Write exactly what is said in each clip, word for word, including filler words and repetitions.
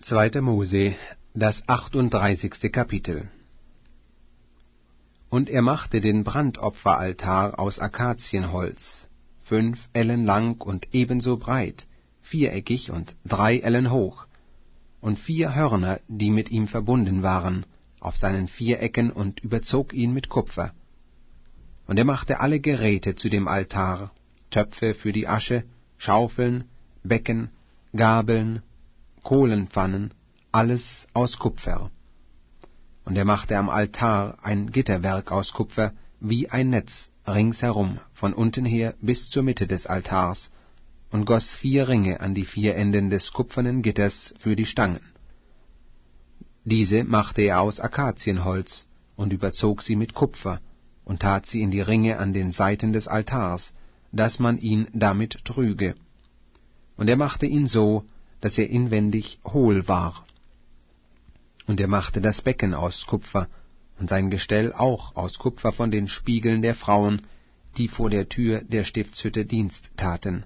Zweiter Mose, das achtunddreißigste Kapitel. Und er machte den Brandopferaltar aus Akazienholz, fünf Ellen lang und ebenso breit, viereckig und drei Ellen hoch, und vier Hörner, die mit ihm verbunden waren, auf seinen vier Ecken, und überzog ihn mit Kupfer. Und er machte alle Geräte zu dem Altar, Töpfe für die Asche, Schaufeln, Becken, Gabeln, Kohlenpfannen, alles aus Kupfer. Und er machte am Altar ein Gitterwerk aus Kupfer, wie ein Netz, ringsherum, von unten her bis zur Mitte des Altars, und goss vier Ringe an die vier Enden des kupfernen Gitters für die Stangen. Diese machte er aus Akazienholz und überzog sie mit Kupfer und tat sie in die Ringe an den Seiten des Altars, dass man ihn damit trüge. Und er machte ihn so, dass er inwendig hohl war. Und er machte das Becken aus Kupfer und sein Gestell auch aus Kupfer von den Spiegeln der Frauen, die vor der Tür der Stiftshütte Dienst taten.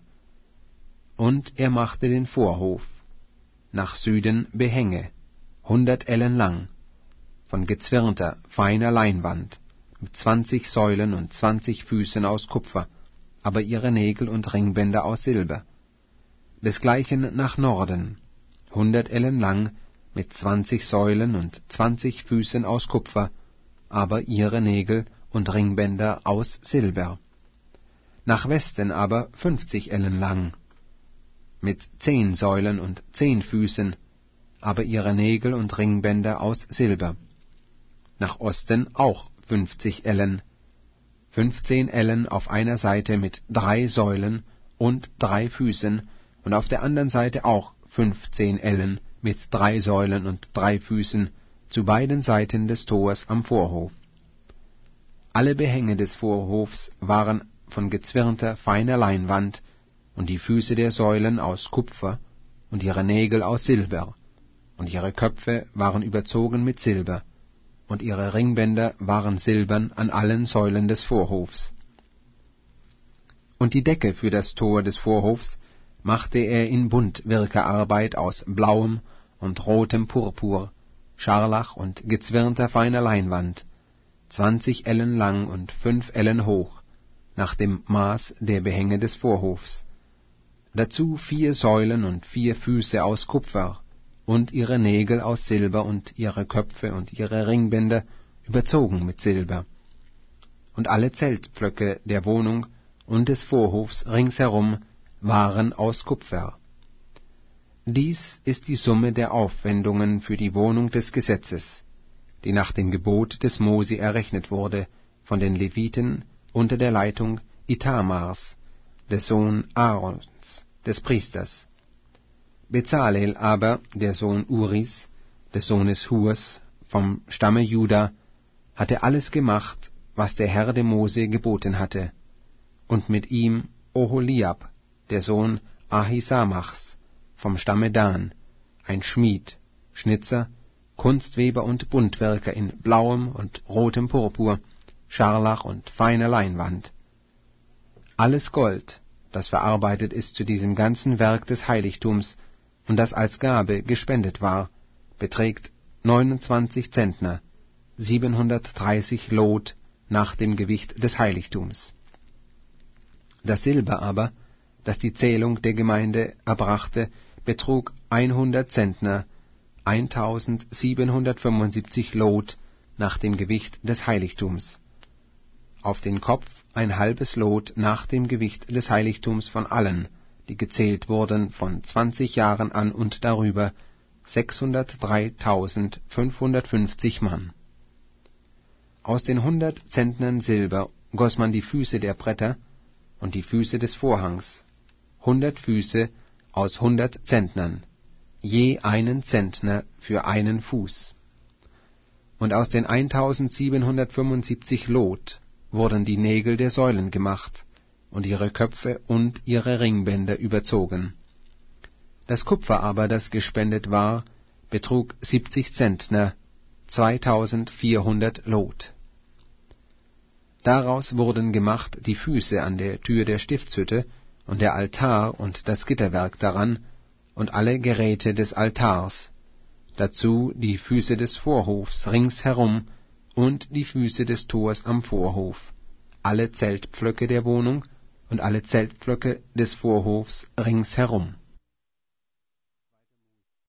Und er machte den Vorhof, nach Süden Behänge, hundert Ellen lang, von gezwirnter, feiner Leinwand, mit zwanzig Säulen und zwanzig Füßen aus Kupfer, aber ihre Nägel und Ringbänder aus Silber. Desgleichen nach Norden, hundert Ellen lang, mit zwanzig Säulen und zwanzig Füßen aus Kupfer, aber ihre Nägel und Ringbänder aus Silber. Nach Westen aber fünfzig Ellen lang, mit zehn Säulen und zehn Füßen, aber ihre Nägel und Ringbänder aus Silber. Nach Osten auch fünfzig Ellen, fünfzehn Ellen auf einer Seite mit drei Säulen und drei Füßen, und auf der anderen Seite auch fünfzehn Ellen mit drei Säulen und drei Füßen zu beiden Seiten des Tors am Vorhof. Alle Behänge des Vorhofs waren von gezwirnter, feiner Leinwand, und die Füße der Säulen aus Kupfer, und ihre Nägel aus Silber, und ihre Köpfe waren überzogen mit Silber, und ihre Ringbänder waren silbern an allen Säulen des Vorhofs. Und die Decke für das Tor des Vorhofs machte er in Buntwirkearbeit aus blauem und rotem Purpur, Scharlach und gezwirnter feiner Leinwand, zwanzig Ellen lang und fünf Ellen hoch, nach dem Maß der Behänge des Vorhofs. Dazu vier Säulen und vier Füße aus Kupfer, und ihre Nägel aus Silber und ihre Köpfe und ihre Ringbänder überzogen mit Silber. Und alle Zeltpflöcke der Wohnung und des Vorhofs ringsherum waren aus Kupfer. Dies ist die Summe der Aufwendungen für die Wohnung des Gesetzes, die nach dem Gebot des Mose errechnet wurde von den Leviten unter der Leitung Ithamars, des Sohn Aarons, des Priesters. Bezalel aber, der Sohn Uris, des Sohnes Hurs, vom Stamme Juda, hatte alles gemacht, was der Herr dem Mose geboten hatte, und mit ihm Oholiab, der Sohn Ahisamachs, vom Stamme Dan, ein Schmied, Schnitzer, Kunstweber und Buntwerker in blauem und rotem Purpur, Scharlach und feiner Leinwand. Alles Gold, das verarbeitet ist zu diesem ganzen Werk des Heiligtums und das als Gabe gespendet war, beträgt neunundzwanzig Zentner, siebenhundertdreißig Lot nach dem Gewicht des Heiligtums. Das Silber aber, das die Zählung der Gemeinde erbrachte, betrug hundert Zentner, eintausendsiebenhundertfünfundsiebzig Lot nach dem Gewicht des Heiligtums. Auf den Kopf ein halbes Lot nach dem Gewicht des Heiligtums von allen, die gezählt wurden von zwanzig Jahren an und darüber, sechshundertdreitausendfünfhundertfünfzig Mann. Aus den hundert Zentnern Silber goss man die Füße der Bretter und die Füße des Vorhangs, hundert Füße aus hundert Zentnern, je einen Zentner für einen Fuß. Und aus den eintausendsiebenhundertfünfundsiebzig Lot wurden die Nägel der Säulen gemacht und ihre Köpfe und ihre Ringbänder überzogen. Das Kupfer aber, das gespendet war, betrug siebzig Zentner, zweitausendvierhundert Lot. Daraus wurden gemacht die Füße an der Tür der Stiftshütte und der Altar und das Gitterwerk daran und alle Geräte des Altars, dazu die Füße des Vorhofs ringsherum und die Füße des Tors am Vorhof, alle Zeltpflöcke der Wohnung und alle Zeltpflöcke des Vorhofs ringsherum.